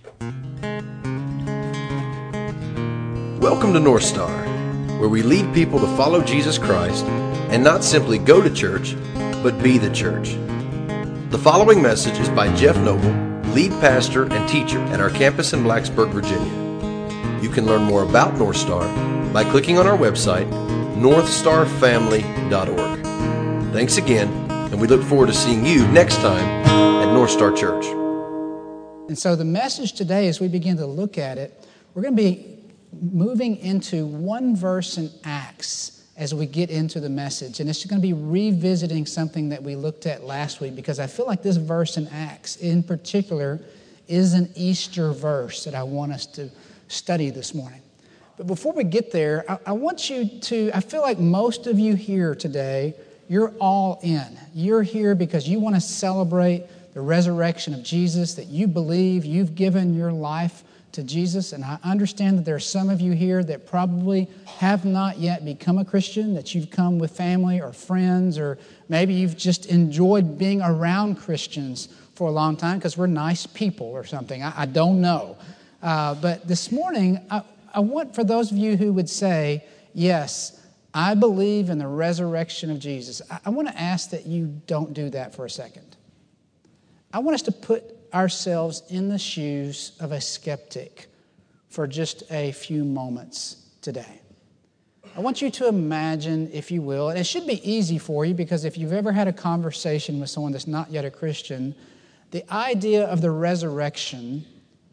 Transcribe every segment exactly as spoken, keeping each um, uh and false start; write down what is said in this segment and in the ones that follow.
Welcome to North Star, where we lead people to follow Jesus Christ and not simply go to church, but be the church. The following message is by Jeff Noble, lead pastor and teacher at our campus in Blacksburg, Virginia. You can learn more about North Star by clicking on our website, north star family dot org. Thanks again, and we look forward to seeing you next time at North Star Church. And so the message today, as we begin to look at it, we're going to be moving into one verse in Acts as we get into the message. And it's going to be revisiting something that we looked at last week, because I feel like this verse in Acts in particular is an Easter verse that I want us to study this morning. But before we get there, I, I want you to, I feel like most of you here today, you're all in. You're here because you want to celebrate the resurrection of Jesus, that you believe you've given your life to Jesus. And I understand that there are some of you here that probably have not yet become a Christian, that you've come with family or friends, or maybe you've just enjoyed being around Christians for a long time because we're nice people or something. I, I don't know. Uh, but this morning, I, I want for those of you who would say, yes, I believe in the resurrection of Jesus. I, I want to ask that you don't do that for a second. I want us to put ourselves in the shoes of a skeptic for just a few moments today. I want you to imagine, if you will, and it should be easy for you, because if you've ever had a conversation with someone that's not yet a Christian, the idea of the resurrection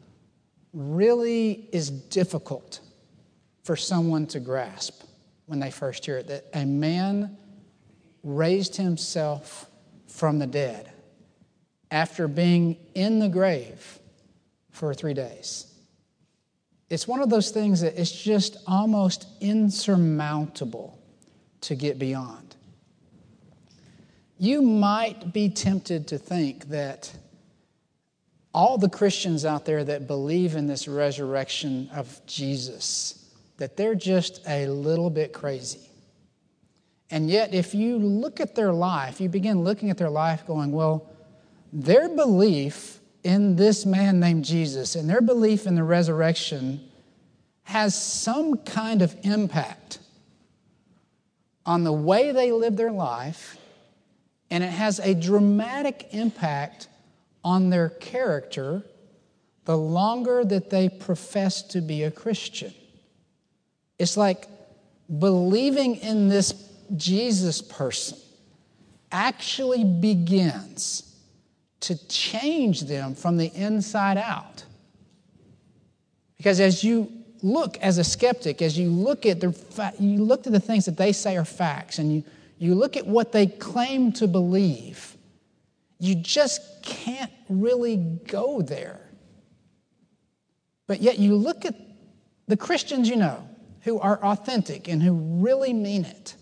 really is difficult for someone to grasp when they first hear it, that a man raised himself from the dead after being in the grave for three days. It's one of those things that it's just almost insurmountable to get beyond. You might be tempted to think that all the Christians out there that believe in this resurrection of Jesus, that they're just a little bit crazy. And yet, if you look at their life, you begin looking at their life going, well, their belief in this man named Jesus and their belief in the resurrection has some kind of impact on the way they live their life, and it has a dramatic impact on their character the longer that they profess to be a Christian. It's like believing in this Jesus person actually begins to change them from the inside out. Because as you look as a skeptic, as you look at the fa- you look at the things that they say are facts, and you, you look at what they claim to believe, you just can't really go there. But yet you look at the Christians you know, who are authentic and who really mean it,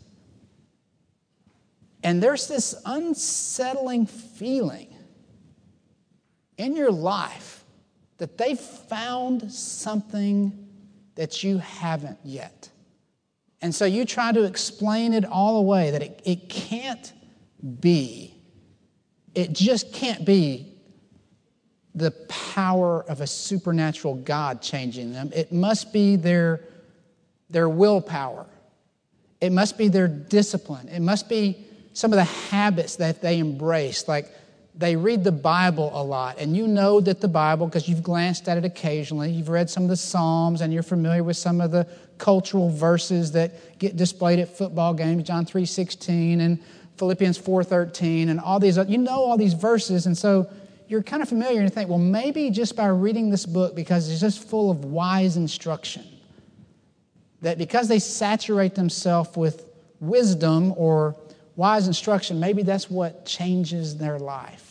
and there's this unsettling feeling in your life that they've found something that you haven't yet. And so you try to explain it all away, that it, it can't be. It just can't be the power of a supernatural God changing them. It must be their, their willpower. It must be their discipline. It must be some of the habits that they embrace, like they read the Bible a lot, and you know that the Bible, because you've glanced at it occasionally, you've read some of the Psalms, and you're familiar with some of the cultural verses that get displayed at football games, John three sixteen and Philippians four thirteen, and all these, you know all these verses, and so you're kind of familiar, and you think, well, maybe just by reading this book, because it's just full of wise instruction, that because they saturate themselves with wisdom or wise instruction, maybe that's what changes their life.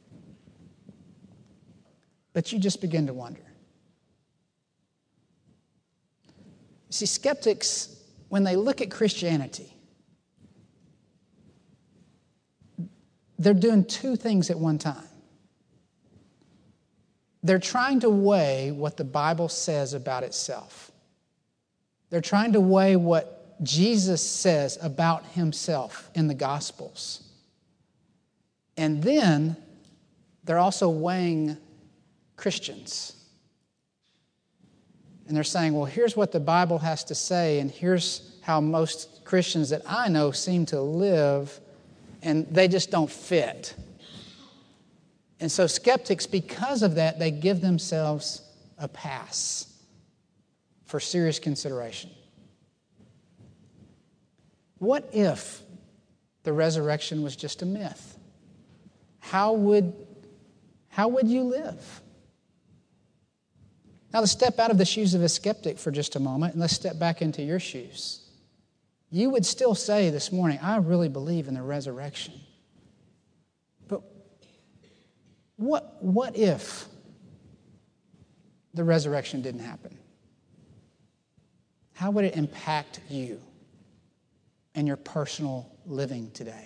But you just begin to wonder. See, skeptics, when they look at Christianity, they're doing two things at one time. They're trying to weigh what the Bible says about itself. They're trying to weigh what Jesus says about himself in the Gospels. And then they're also weighing Christians and they're saying, well, here's what the Bible has to say, and here's how most Christians that I know seem to live, and they just don't fit. And so skeptics, because of that, they give themselves a pass for serious consideration. What if the resurrection was just a myth? How would, how would you live? Now let's step out of the shoes of a skeptic for just a moment and let's step back into your shoes. You would still say this morning, I really believe in the resurrection. But what, what if the resurrection didn't happen? How would it impact you and your personal living today?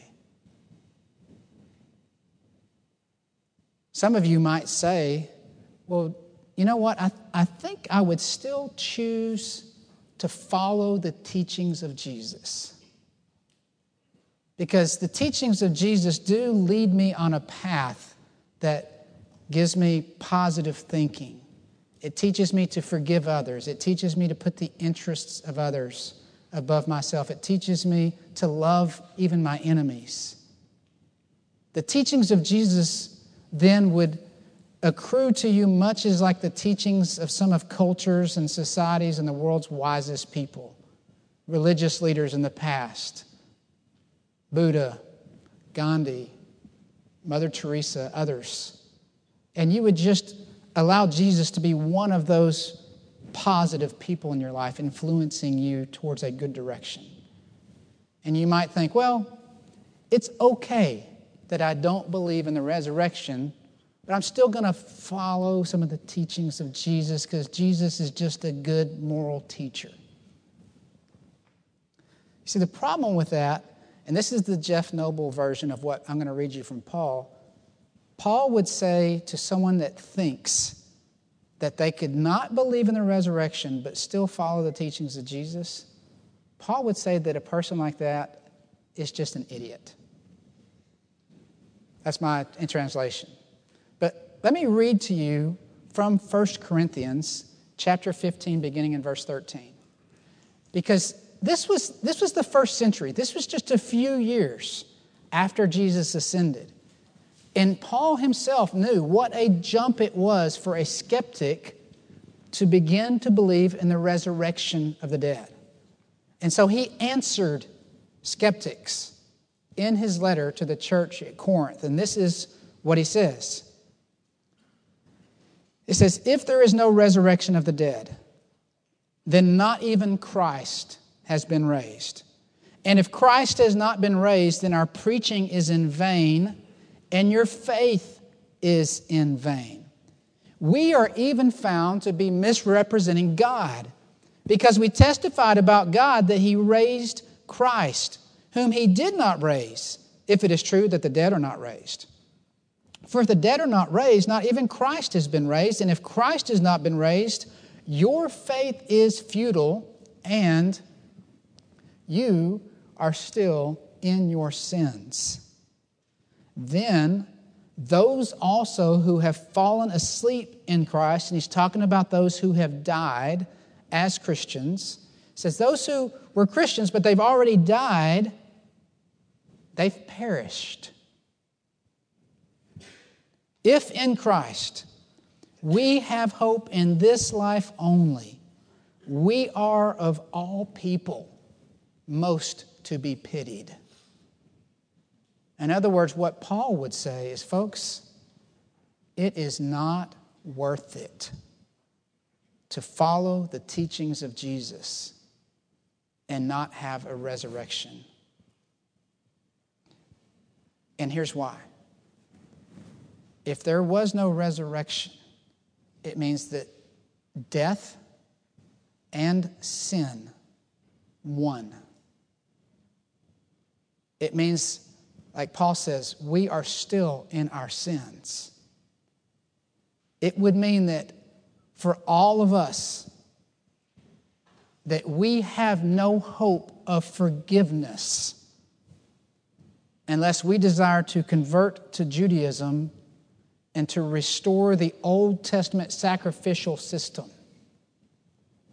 Some of you might say, well, you know what? I, I think I would still choose to follow the teachings of Jesus. Because the teachings of Jesus do lead me on a path that gives me positive thinking. It teaches me to forgive others. It teaches me to put the interests of others above myself. It teaches me to love even my enemies. The teachings of Jesus then would accrue to you much as like the teachings of some of cultures and societies and the world's wisest people, religious leaders in the past, Buddha, Gandhi, Mother Teresa, others. And you would just allow Jesus to be one of those positive people in your life, influencing you towards a good direction. And you might think, well, it's okay that I don't believe in the resurrection, but I'm still going to follow some of the teachings of Jesus because Jesus is just a good moral teacher. You see, the problem with that, and this is the Jeff Noble version of what I'm going to read you from Paul, Paul would say to someone that thinks that they could not believe in the resurrection but still follow the teachings of Jesus, Paul would say that a person like that is just an idiot. That's my in translation. But let me read to you from First Corinthians chapter fifteen, beginning in verse thirteen. Because this was, this was the first century. This was just a few years after Jesus ascended. And Paul himself knew what a jump it was for a skeptic to begin to believe in the resurrection of the dead. And so he answered skeptics in his letter to the church at Corinth. And this is what he says. It says, if there is no resurrection of the dead, then not even Christ has been raised. And if Christ has not been raised, then our preaching is in vain, and your faith is in vain. We are even found to be misrepresenting God, because we testified about God that He raised Christ, whom He did not raise, if it is true that the dead are not raised. For if the dead are not raised, not even Christ has been raised. And if Christ has not been raised, your faith is futile, and you are still in your sins. Then those also who have fallen asleep in Christ, and he's talking about those who have died as Christians, says those who were Christians, but they've already died, they've perished. If in Christ we have hope in this life only, we are of all people most to be pitied. In other words, what Paul would say is, folks, it is not worth it to follow the teachings of Jesus and not have a resurrection. And here's why. If there was no resurrection, it means that death and sin won. It means, like Paul says, we are still in our sins. It would mean that for all of us, that we have no hope of forgiveness unless we desire to convert to Judaism and to restore the Old Testament sacrificial system.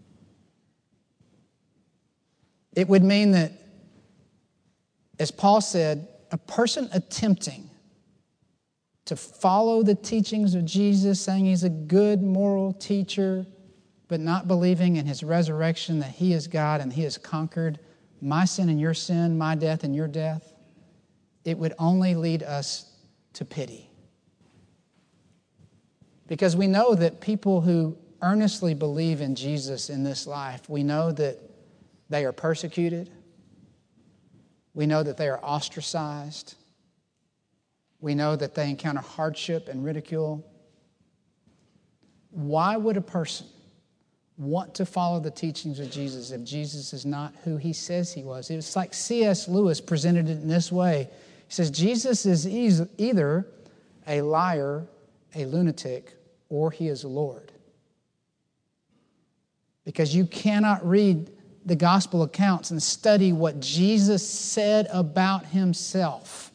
It would mean that, as Paul said, a person attempting to follow the teachings of Jesus, saying he's a good moral teacher, but not believing in his resurrection, that he is God and he has conquered my sin and your sin, my death and your death, it would only lead us to pity. Because we know that people who earnestly believe in Jesus in this life, we know that they are persecuted. We know that they are ostracized. We know that they encounter hardship and ridicule. Why would a person want to follow the teachings of Jesus if Jesus is not who he says he was? It's like C S Lewis presented it in this way. He says, Jesus is either a liar, a lunatic, or he is Lord. Because you cannot read the gospel accounts and study what Jesus said about himself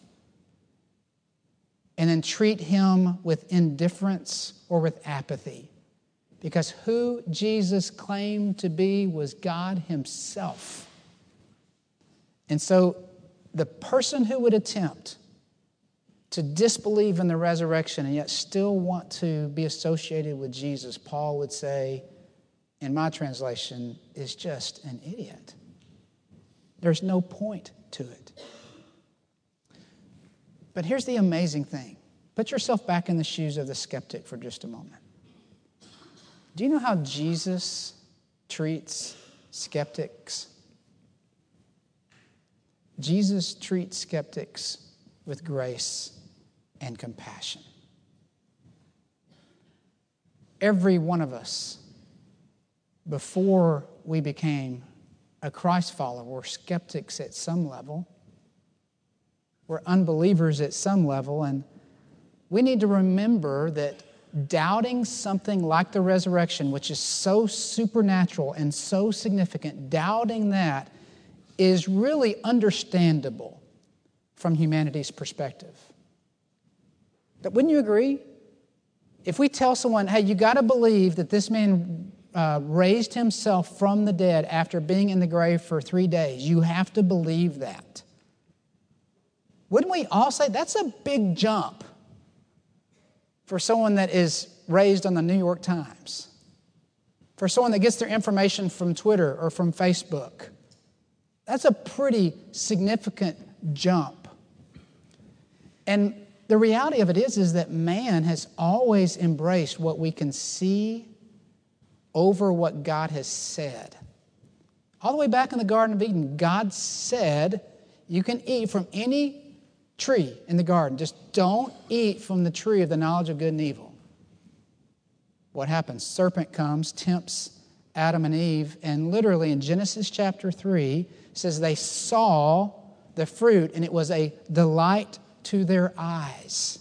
and then treat him with indifference or with apathy. Because who Jesus claimed to be was God himself. And so the person who would attempt to disbelieve in the resurrection and yet still want to be associated with Jesus, Paul would say, in my translation, is just an idiot. There's no point to it. But here's the amazing thing. Put yourself back in the shoes of the skeptic for just a moment. Do you know how Jesus treats skeptics? Jesus treats skeptics with grace and compassion. Every one of us, before we became a Christ follower, were skeptics at some level. We're unbelievers at some level, and we need to remember that doubting something like the resurrection, which is so supernatural and so significant, doubting that is really understandable from humanity's perspective. But wouldn't you agree? If we tell someone, hey, you got to believe that this man uh, raised himself from the dead after being in the grave for three days, you have to believe that. Wouldn't we all say that's a big jump for someone that is raised on the New York Times, for someone that gets their information from Twitter or from Facebook? That's a pretty significant jump. And the reality of it is, is that man has always embraced what we can see over what God has said. All the way back in the Garden of Eden, God said, you can eat from any tree in the garden. Just don't eat from the tree of the knowledge of good and evil. What happens? Serpent comes, tempts Adam and Eve, and literally in Genesis chapter three, says they saw the fruit, and it was a delight to their eyes.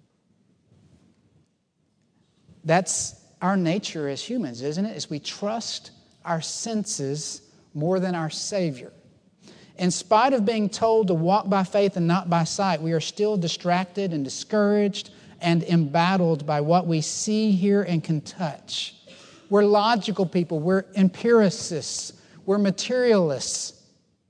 That's our nature as humans, isn't it? Is we trust our senses more than our Savior. In spite of being told to walk by faith and not by sight, we are still distracted and discouraged and embattled by what we see, hear, and can touch. We're logical people. We're empiricists. We're materialists.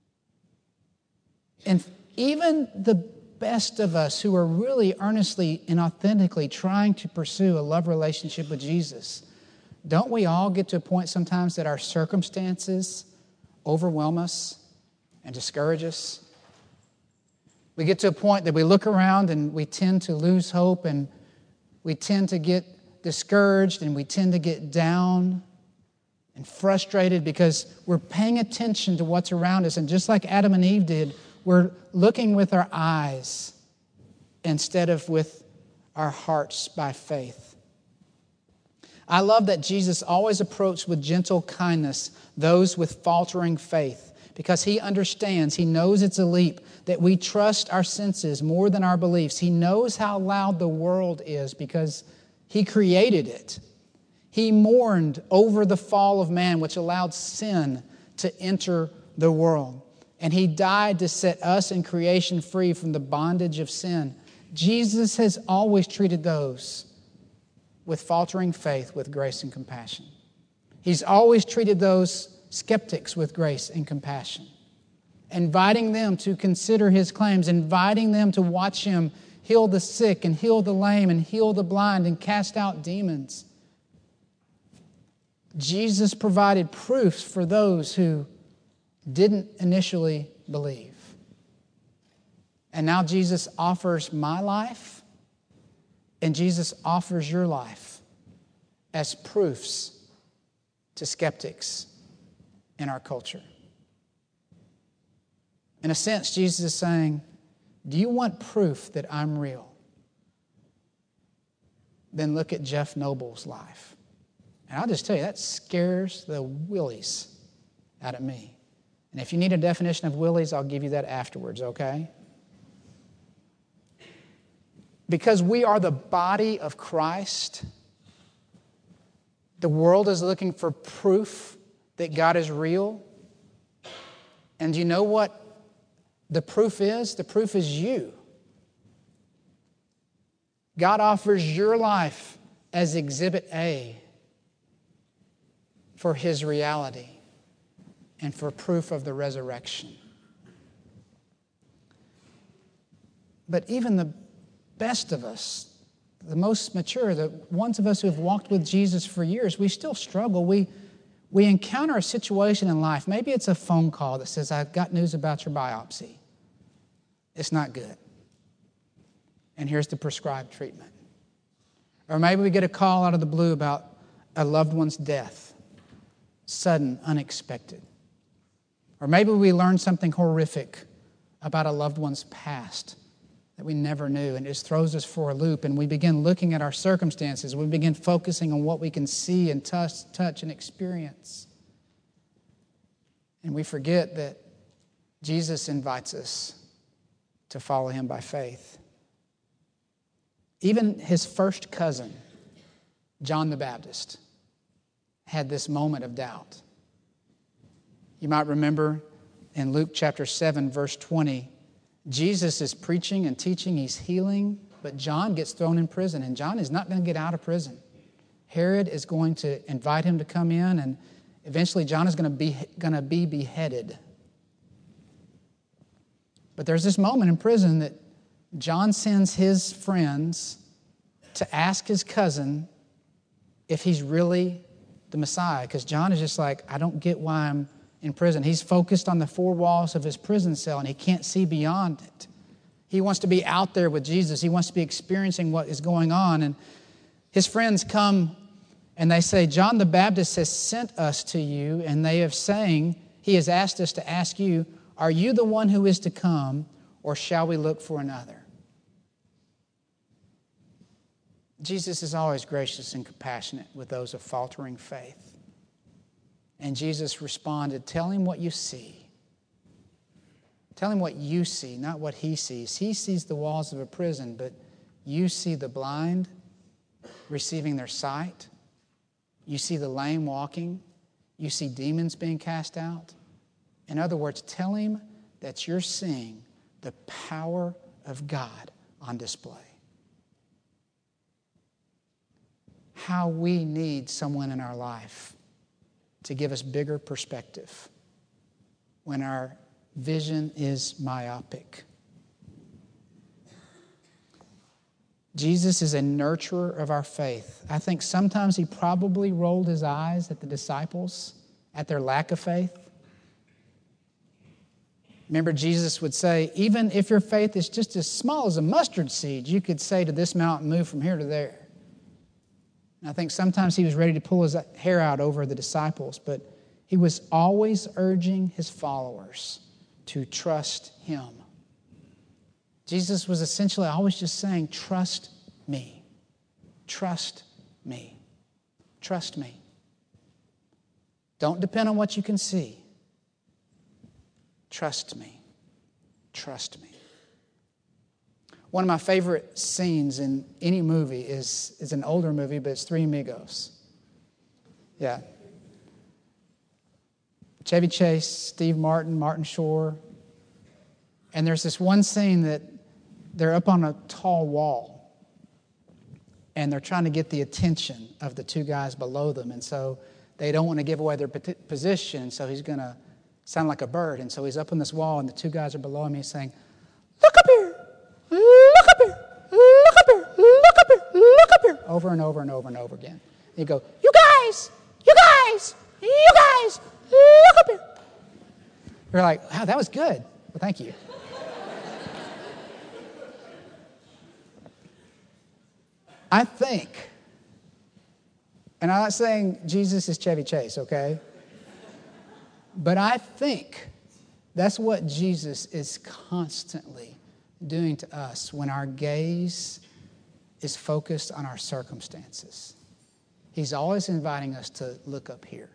And even the best of us who are really earnestly and authentically trying to pursue a love relationship with Jesus, don't we all get to a point sometimes that our circumstances overwhelm us and discourage us? We get to a point that we look around and we tend to lose hope, and we tend to get discouraged, and we tend to get down and frustrated because we're paying attention to what's around us. And just like Adam and Eve did, we're looking with our eyes instead of with our hearts by faith. I love that Jesus always approached with gentle kindness those with faltering faith, because he understands, he knows it's a leap, that we trust our senses more than our beliefs. He knows how loud the world is because he created it. He mourned over the fall of man, which allowed sin to enter the world. And he died to set us in creation free from the bondage of sin. Jesus has always treated those with faltering faith with grace and compassion. He's always treated those skeptics with grace and compassion, inviting them to consider his claims, inviting them to watch him heal the sick and heal the lame and heal the blind and cast out demons. Jesus provided proofs for those who didn't initially believe. And now Jesus offers my life, and Jesus offers your life as proofs to skeptics in our culture. In a sense, Jesus is saying, do you want proof that I'm real? Then look at Jeff Noble's life. And I'll just tell you, that scares the willies out of me. And if you need a definition of willies, I'll give you that afterwards, okay? Because we are the body of Christ, the world is looking for proof that God is real. And do you know what the proof is? The proof is you. God offers your life as exhibit A for his reality and for proof of the resurrection. But even the best of us, the most mature, the ones of us who have walked with Jesus for years, we still struggle. We, we encounter a situation in life. Maybe it's a phone call that says, I've got news about your biopsy. It's not good. And here's the prescribed treatment. Or maybe we get a call out of the blue about a loved one's death. Sudden, unexpected. Or maybe we learn something horrific about a loved one's past that we never knew, and it just throws us for a loop, and we begin looking at our circumstances. We begin focusing on what we can see and touch, touch and experience. And we forget that Jesus invites us to follow him by faith. Even his first cousin, John the Baptist, had this moment of doubt. You might remember in Luke chapter seven, verse twenty, Jesus is preaching and teaching, he's healing, but John gets thrown in prison, and John is not going to get out of prison. Herod is going to invite him to come in, and eventually John is going to be, going to be beheaded. But there's this moment in prison that John sends his friends to ask his cousin if he's really the Messiah, because John is just like, I don't get why I'm in prison. He's focused on the four walls of his prison cell, and he can't see beyond it. He wants to be out there with Jesus. He wants to be experiencing what is going on. And his friends come and they say, John the Baptist has sent us to you, and they have saying, he has asked us to ask you, are you the one who is to come, or shall we look for another? Jesus is always gracious and compassionate with those of faltering faith. And Jesus responded, tell him what you see. Tell him what you see, not what he sees. He sees the walls of a prison, but you see the blind receiving their sight. You see the lame walking. You see demons being cast out. In other words, tell him that you're seeing the power of God on display. How we need someone in our life to give us bigger perspective when our vision is myopic. Jesus is a nurturer of our faith. I think sometimes he probably rolled his eyes at the disciples, at their lack of faith. Remember, Jesus would say, even if your faith is just as small as a mustard seed, you could say to this mountain, move from here to there. And I think sometimes he was ready to pull his hair out over the disciples, but he was always urging his followers to trust him. Jesus was essentially always just saying, trust me, trust me, trust me. Don't depend on what you can see. Trust me, trust me. One of my favorite scenes in any movie is, is an older movie, but it's Three Amigos. Yeah. Chevy Chase, Steve Martin, Martin Shore. And there's this one scene that they're up on a tall wall, and they're trying to get the attention of the two guys below them. And so they don't want to give away their position, so he's going to sound like a bird. And so he's up on this wall, and the two guys are below him. He's saying, look up here, look up here, look up here, look up here, look up here, over and over and over and over again. And you go, you guys, you guys, you guys, look up here. You're like, wow, that was good. Well, thank you. I think, and I'm not saying Jesus is Chevy Chase, okay? But I think that's what Jesus is constantly doing to us when our gaze is focused on our circumstances. He's always inviting us to look up here.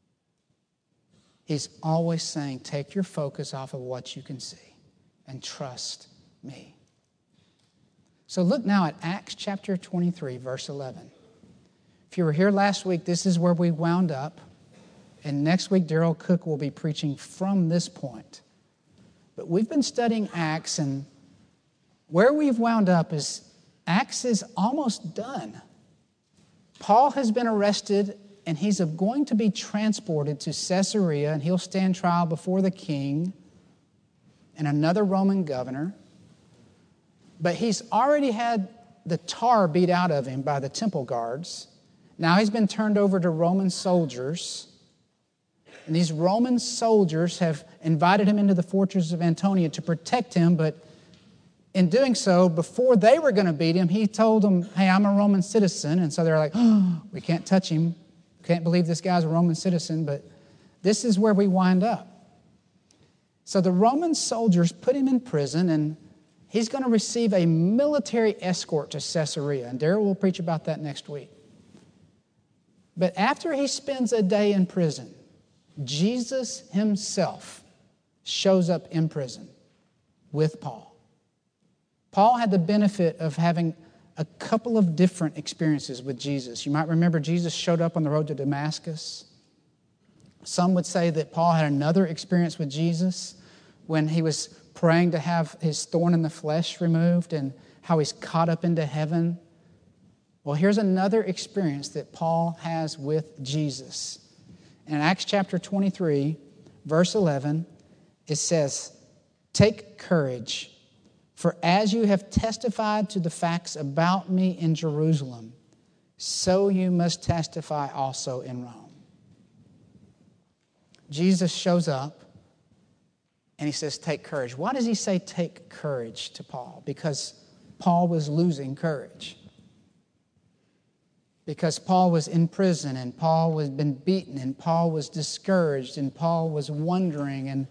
He's always saying, take your focus off of what you can see and trust me. So look now at Acts chapter twenty-three, verse eleven. If you were here last week, this is where we wound up. And next week, Daryl Cook will be preaching from this point. But we've been studying Acts, and where we've wound up is Acts is almost done. Paul has been arrested, and he's going to be transported to Caesarea, and he'll stand trial before the king and another Roman governor. But he's already had the tar beat out of him by the temple guards. Now he's been turned over to Roman soldiers. And these Roman soldiers have invited him into the fortress of Antonia to protect him. But in doing so, before they were going to beat him, he told them, hey, I'm a Roman citizen. And so they're like, oh, we can't touch him. Can't believe this guy's a Roman citizen. But this is where we wind up. So the Roman soldiers put him in prison, and he's going to receive a military escort to Caesarea, and Darrell will preach about that next week. But after he spends a day in prison, Jesus himself shows up in prison with Paul. Paul had the benefit of having a couple of different experiences with Jesus. You might remember Jesus showed up on the road to Damascus. Some would say that Paul had another experience with Jesus when he was praying to have his thorn in the flesh removed and how he's caught up into heaven. Well, here's another experience that Paul has with Jesus. In Acts chapter twenty-three, verse eleven, it says, take courage, for as you have testified to the facts about me in Jerusalem, so you must testify also in Rome. Jesus shows up, and he says, take courage. Why does he say take courage to Paul? Because Paul was losing courage. Because Paul was in prison, and Paul was been beaten, and Paul was discouraged, and Paul was wondering. And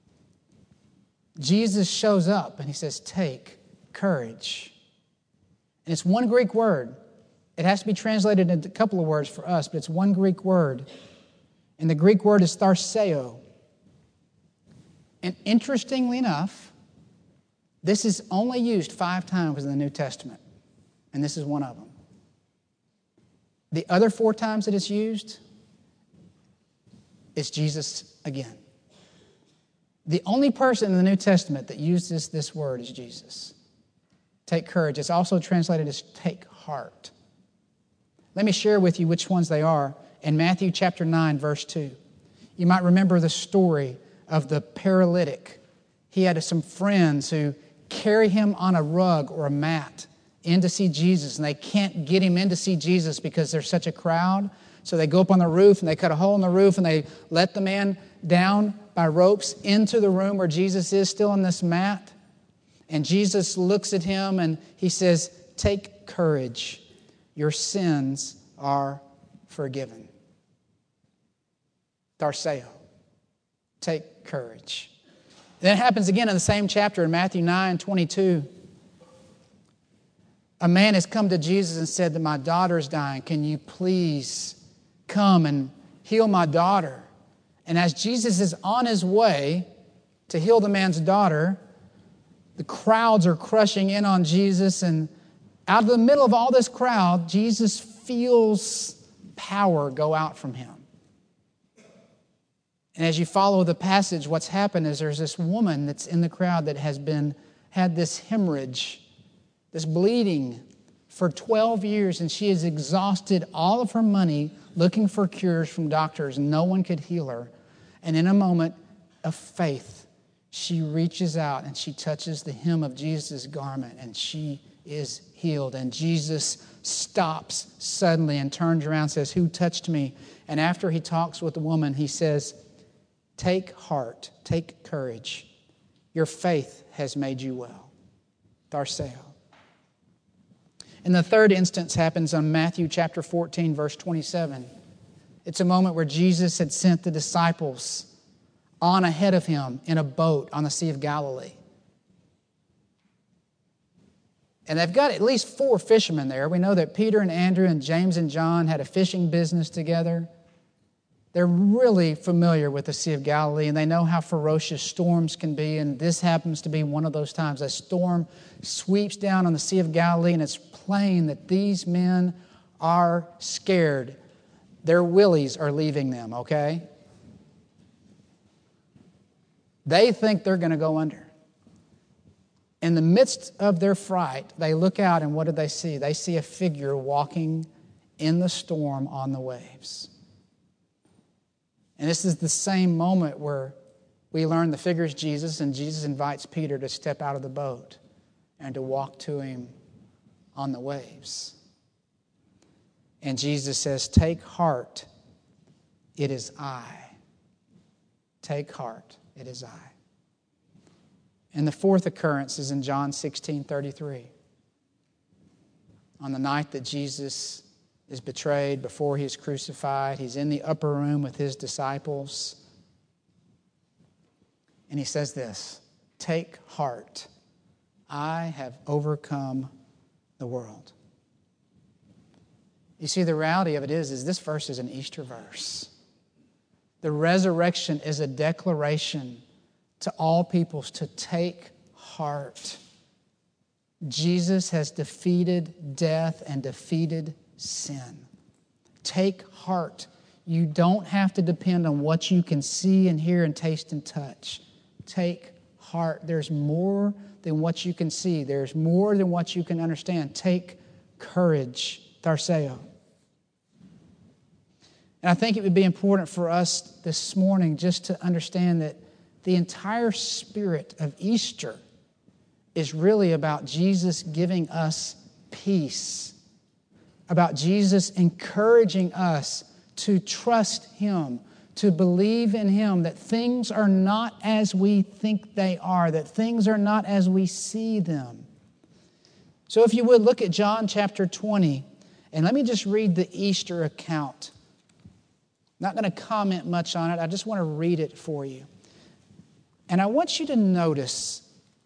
Jesus shows up, and he says, take courage. And it's one Greek word. It has to be translated into a couple of words for us, but it's one Greek word. And the Greek word is tharseo. And interestingly enough, this is only used five times in the New Testament. And this is one of them. The other four times that it's used, it's Jesus again. The only person in the New Testament that uses this word is Jesus. Take courage. It's also translated as take heart. Let me share with you which ones they are. In Matthew chapter nine, verse two, you might remember the story of the paralytic. He had some friends who carry him on a rug or a mat in to see Jesus, and they can't get him in to see Jesus because there's such a crowd. So they go up on the roof, and they cut a hole in the roof, and they let the man down by ropes into the room where Jesus is still on this mat. And Jesus looks at him, and he says, take courage. Your sins are forgiven. Tharseo. Take courage. Then it happens again in the same chapter in Matthew nine twenty-two. A man has come to Jesus and said that my daughter is dying. Can you please come and heal my daughter? And as Jesus is on his way to heal the man's daughter, the crowds are crushing in on Jesus. And out of the middle of all this crowd, Jesus feels power go out from him. And as you follow the passage, what's happened is there's this woman that's in the crowd that has been had this hemorrhage, this bleeding for twelve years, and she has exhausted all of her money looking for cures from doctors. No one could heal her. And in a moment of faith, she reaches out and she touches the hem of Jesus' garment, and she is healed. And Jesus stops suddenly and turns around and says, "Who touched me?" And after he talks with the woman, he says, "Take heart, take courage. Your faith has made you well." Tharseo. And the third instance happens on Matthew chapter fourteen, verse twenty-seven. It's a moment where Jesus had sent the disciples on ahead of him in a boat on the Sea of Galilee. And they've got at least four fishermen there. We know that Peter and Andrew and James and John had a fishing business together. They're really familiar with the Sea of Galilee, and they know how ferocious storms can be, and this happens to be one of those times. A storm sweeps down on the Sea of Galilee, and it's plain that these men are scared. Their willies are leaving them, okay? They think they're going to go under. In the midst of their fright, they look out, and what do they see? They see a figure walking in the storm on the waves. And this is the same moment where we learn the figure is Jesus, and Jesus invites Peter to step out of the boat and to walk to him on the waves. And Jesus says, "Take heart, it is I. Take heart, it is I." And the fourth occurrence is in John sixteen thirty-three. On the night that Jesus is betrayed, before he is crucified, he's in the upper room with his disciples. And he says this, "Take heart, I have overcome the world." You see, the reality of it is, is this verse is an Easter verse. The resurrection is a declaration to all peoples to take heart. Jesus has defeated death and defeated sin. Take heart. You don't have to depend on what you can see and hear and taste and touch. Take heart. There's more than what you can see. There's more than what you can understand. Take courage. Tharseo. And I think it would be important for us this morning just to understand that the entire spirit of Easter is really about Jesus giving us peace, about Jesus encouraging us to trust Him, to believe in Him, that things are not as we think they are, that things are not as we see them. So if you would, look at John chapter twenty, and let me just read the Easter account. I'm not going to comment much on it. I just want to read it for you. And I want you to notice,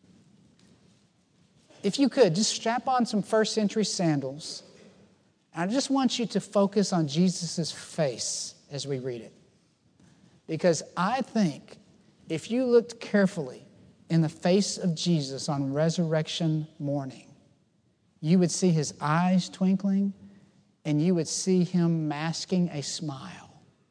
if you could, just strap on some first century sandals. I just want you to focus on Jesus' face as we read it. Because I think if you looked carefully in the face of Jesus on resurrection morning, you would see His eyes twinkling and you would see Him masking a smile.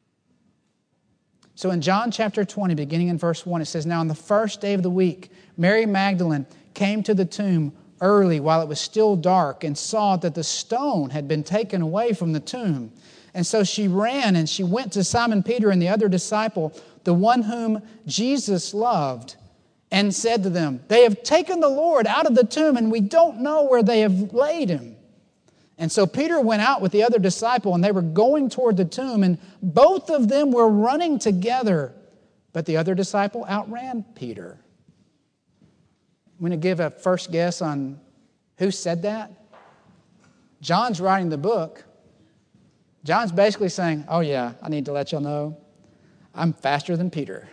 So in John chapter twenty, beginning in verse one, it says, "Now on the first day of the week, Mary Magdalene came to the tomb early while it was still dark and saw that the stone had been taken away from the tomb. And so she ran and she went to Simon Peter and the other disciple, the one whom Jesus loved, and said to them, 'They have taken the Lord out of the tomb and we don't know where they have laid Him.' And so Peter went out with the other disciple, and they were going toward the tomb, and both of them were running together. But the other disciple outran Peter." I'm going to give a first guess on who said that. John's writing the book. John's basically saying, "Oh yeah, I need to let y'all know, I'm faster than Peter."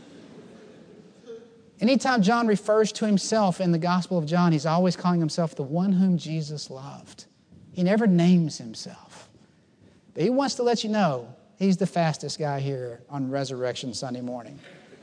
Anytime John refers to himself in the Gospel of John, he's always calling himself the one whom Jesus loved. He never names himself. But he wants to let you know he's the fastest guy here on Resurrection Sunday morning.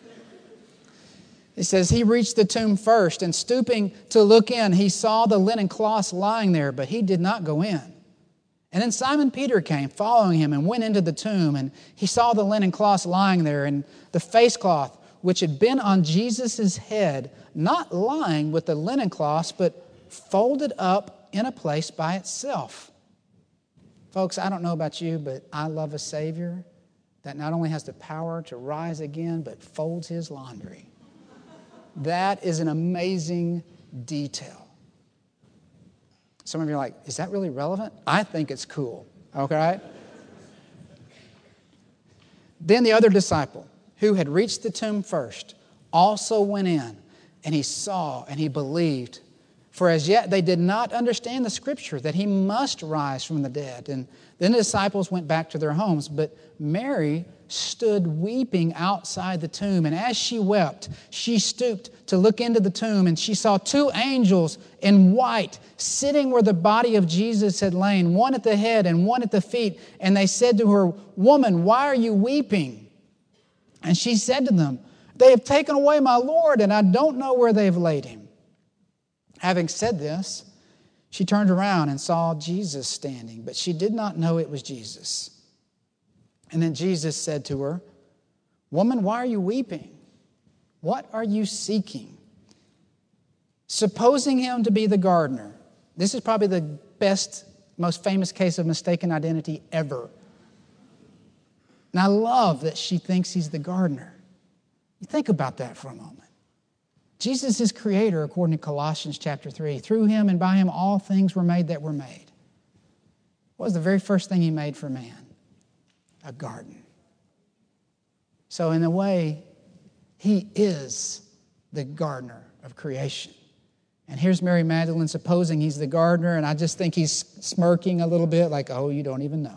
It says, "He reached the tomb first, and stooping to look in, he saw the linen cloths lying there, but he did not go in. And then Simon Peter came, following him, and went into the tomb, and he saw the linen cloths lying there, and the face cloth which had been on Jesus' head, not lying with the linen cloths, but folded up in a place by itself. Folks, I don't know about you, but I love a Savior that not only has the power to rise again, but folds his laundry. That is an amazing detail. Some of you are like, is that really relevant? I think it's cool, okay? Then the other disciple, who had reached the tomb first, also went in, and he saw and he believed. For as yet they did not understand the Scripture, that he must rise from the dead. And then the disciples went back to their homes, but Mary stood weeping outside the tomb. And as she wept, she stooped to look into the tomb, and she saw two angels in white sitting where the body of Jesus had lain, one at the head and one at the feet. And they said to her, "Woman, why are you weeping?" And she said to them, "They have taken away my Lord, and I don't know where they have laid him." Having said this, she turned around and saw Jesus standing, but she did not know it was Jesus. And then Jesus said to her, "Woman, why are you weeping? What are you seeking?" Supposing him to be the gardener. This is probably the best, most famous case of mistaken identity ever. And I love that she thinks he's the gardener. You think about that for a moment. Jesus is creator, according to Colossians chapter three. Through him and by him all things were made that were made. What was the very first thing he made for man? A garden. So in a way, he is the gardener of creation. And here's Mary Magdalene supposing he's the gardener, and I just think he's smirking a little bit like, oh, you don't even know.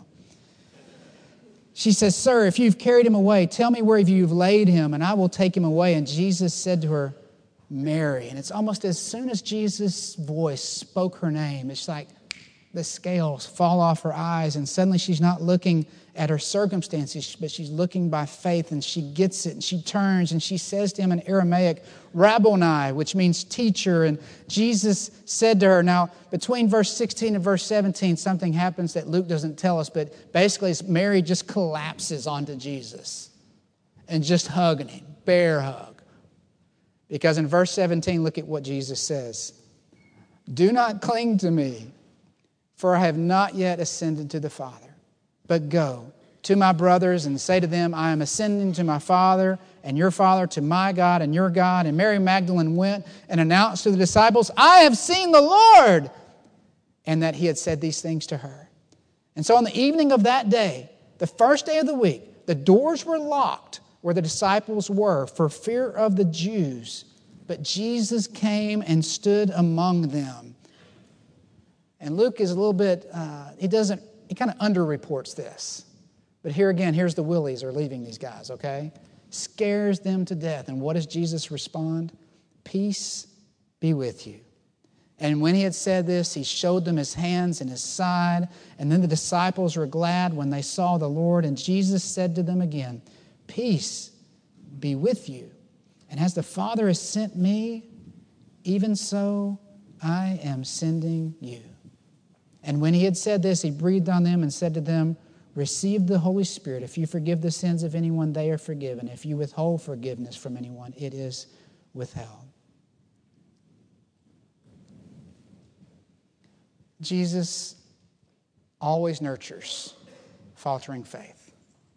She says, "Sir, if you've carried him away, tell me where you've laid him, and I will take him away." And Jesus said to her, "Mary." And it's almost as soon as Jesus' voice spoke her name, it's like the scales fall off her eyes, and suddenly she's not looking at her circumstances, but she's looking by faith, and she gets it, and she turns, and she says to him in Aramaic, "Rabboni," which means teacher. And Jesus said to her, now between verse sixteen and verse seventeen, something happens that Luke doesn't tell us, but basically Mary just collapses onto Jesus and just hugging him, bear hug. Because in verse seventeen, look at what Jesus says. "Do not cling to me, for I have not yet ascended to the Father. But go to my brothers and say to them, I am ascending to my Father and your Father, to my God and your God." And Mary Magdalene went and announced to the disciples, "I have seen the Lord," and that he had said these things to her. And so on the evening of that day, the first day of the week, the doors were locked where the disciples were for fear of the Jews. But Jesus came and stood among them. And Luke is a little bit, uh, he doesn't, he kind of underreports this. But here again, here's the willies are leaving these guys, okay? Scares them to death. And what does Jesus respond? "Peace be with you." And when he had said this, he showed them his hands and his side. And then the disciples were glad when they saw the Lord. And Jesus said to them again, "Peace be with you. And as the Father has sent me, even so I am sending you." And when he had said this, he breathed on them and said to them, "Receive the Holy Spirit. If you forgive the sins of anyone, they are forgiven. If you withhold forgiveness from anyone, it is withheld." Jesus always nurtures faltering faith.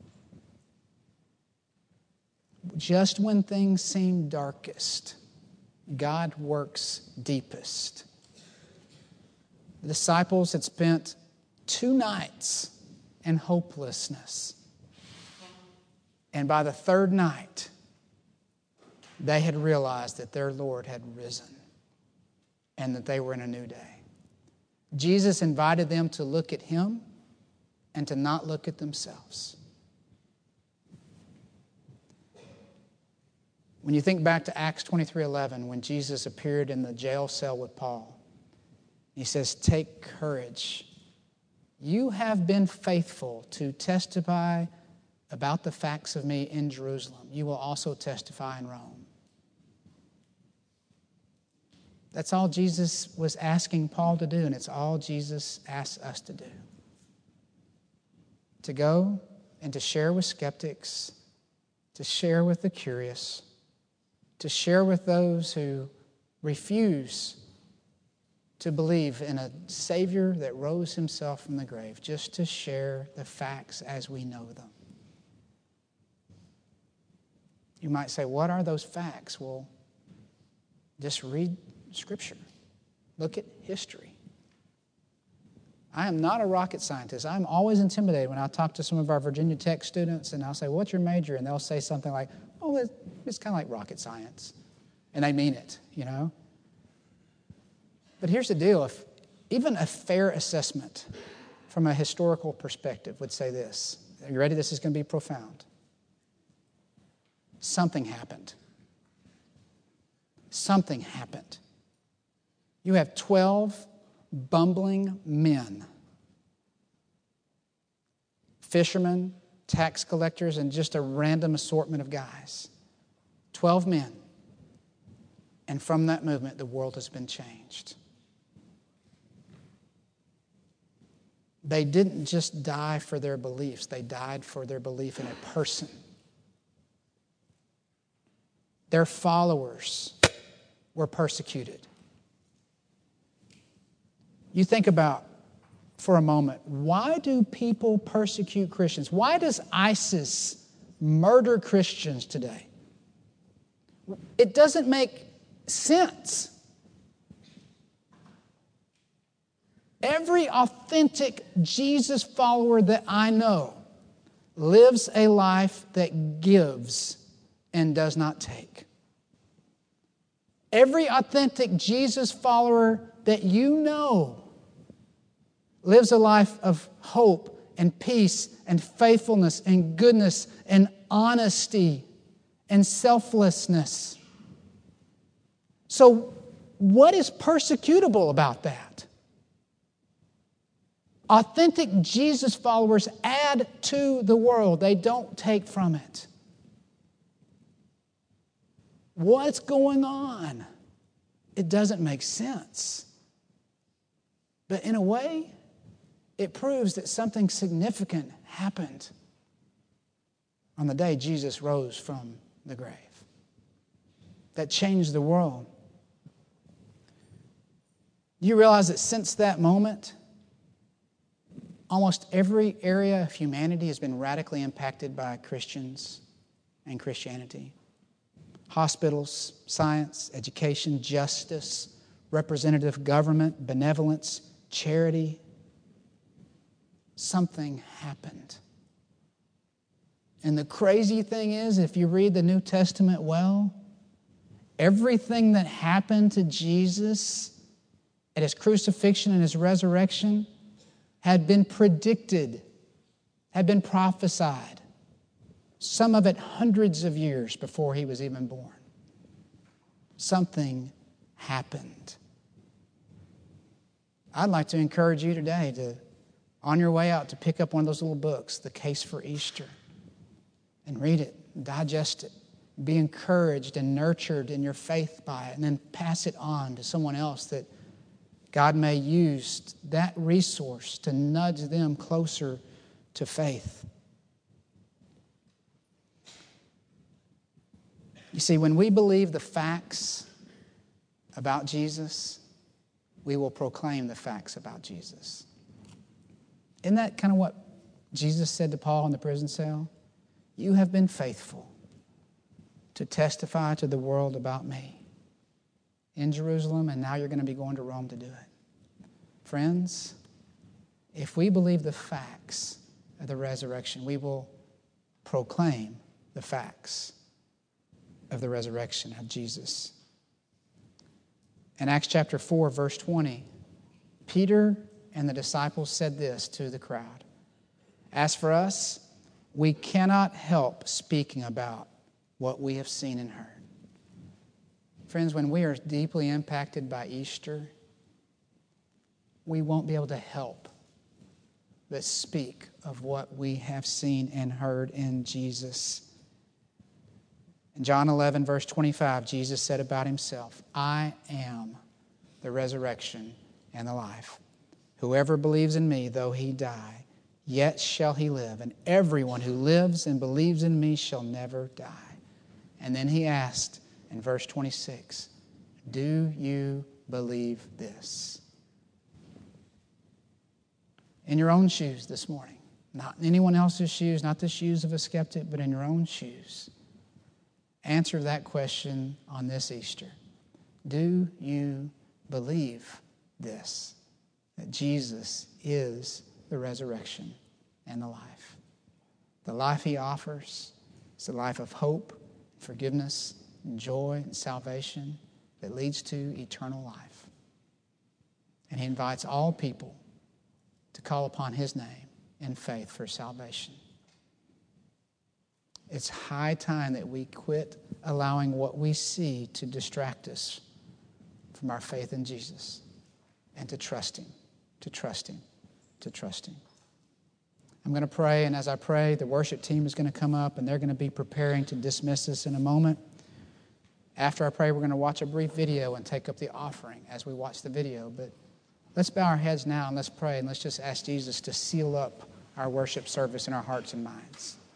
Just when things seem darkest, God works deepest. The disciples had spent two nights in hopelessness. And by the third night, they had realized that their Lord had risen and that they were in a new day. Jesus invited them to look at him and to not look at themselves. When you think back to Acts twenty-three eleven, when Jesus appeared in the jail cell with Paul, he says, "Take courage. You have been faithful to testify about the facts of me in Jerusalem. You will also testify in Rome." That's all Jesus was asking Paul to do, and it's all Jesus asks us to do. To go and to share with skeptics, to share with the curious, to share with those who refuse to believe in a Savior that rose himself from the grave, just to share the facts as we know them. You might say, what are those facts? Well, just read Scripture. Look at history. I am not a rocket scientist. I'm always intimidated when I talk to some of our Virginia Tech students and I'll say, what's your major? And they'll say something like, oh, it's kind of like rocket science. And they mean it, you know. But here's the deal. If even a fair assessment from a historical perspective would say this. Are you ready? This is going to be profound. Something happened. Something happened. You have twelve bumbling men, fishermen, tax collectors, and just a random assortment of guys. Twelve men. And from that movement, the world has been changed. They didn't just die for their beliefs. They died for their belief in a person. Their followers were persecuted. You think about, for a moment, why do people persecute Christians? Why does ISIS murder Christians today? It doesn't make sense. Every authentic Jesus follower that I know lives a life that gives and does not take. Every authentic Jesus follower that you know lives a life of hope and peace and faithfulness and goodness and honesty and selflessness. So, what is persecutable about that? Authentic Jesus followers add to the world. They don't take from it. What's going on? It doesn't make sense. But in a way, it proves that something significant happened on the day Jesus rose from the grave. That changed the world. You realize that since that moment, almost every area of humanity has been radically impacted by Christians and Christianity. Hospitals, science, education, justice, representative government, benevolence, charity. Something happened. And the crazy thing is, if you read the New Testament well, everything that happened to Jesus at his crucifixion and his resurrection had been predicted, had been prophesied, some of it hundreds of years before he was even born. Something happened. I'd like to encourage you today to, on your way out, to pick up one of those little books, The Case for Easter, and read it, digest it, be encouraged and nurtured in your faith by it, and then pass it on to someone else that God may use that resource to nudge them closer to faith. You see, when we believe the facts about Jesus, we will proclaim the facts about Jesus. Isn't that kind of what Jesus said to Paul in the prison cell? You have been faithful to testify to the world about me in Jerusalem, and now you're going to be going to Rome to do it. Friends, if we believe the facts of the resurrection, we will proclaim the facts of the resurrection of Jesus. In Acts chapter four, verse twenty, Peter and the disciples said this to the crowd. As for us, we cannot help speaking about what we have seen and heard. Friends, when we are deeply impacted by Easter, we won't be able to help but speak of what we have seen and heard in Jesus. In John eleven, verse twenty-five, Jesus said about himself, I am the resurrection and the life. Whoever believes in me, though he die, yet shall he live. And everyone who lives and believes in me shall never die. And then he asked in verse twenty-six, do you believe this? in your own shoes this morning. Not in anyone else's shoes, not the shoes of a skeptic, but in your own shoes. Answer that question on this Easter. Do you believe this? That Jesus is the resurrection and the life. The life he offers is a life of hope, forgiveness, and joy and salvation that leads to eternal life. And he invites all people to call upon his name in faith for salvation. It's high time that we quit allowing what we see to distract us from our faith in Jesus and to trust him, to trust him, to trust him. I'm going to pray, and as I pray, the worship team is going to come up, and they're going to be preparing to dismiss us in a moment. After I pray, we're going to watch a brief video and take up the offering as we watch the video. But let's bow our heads now and let's pray, and let's just ask Jesus to seal up our worship service in our hearts and minds.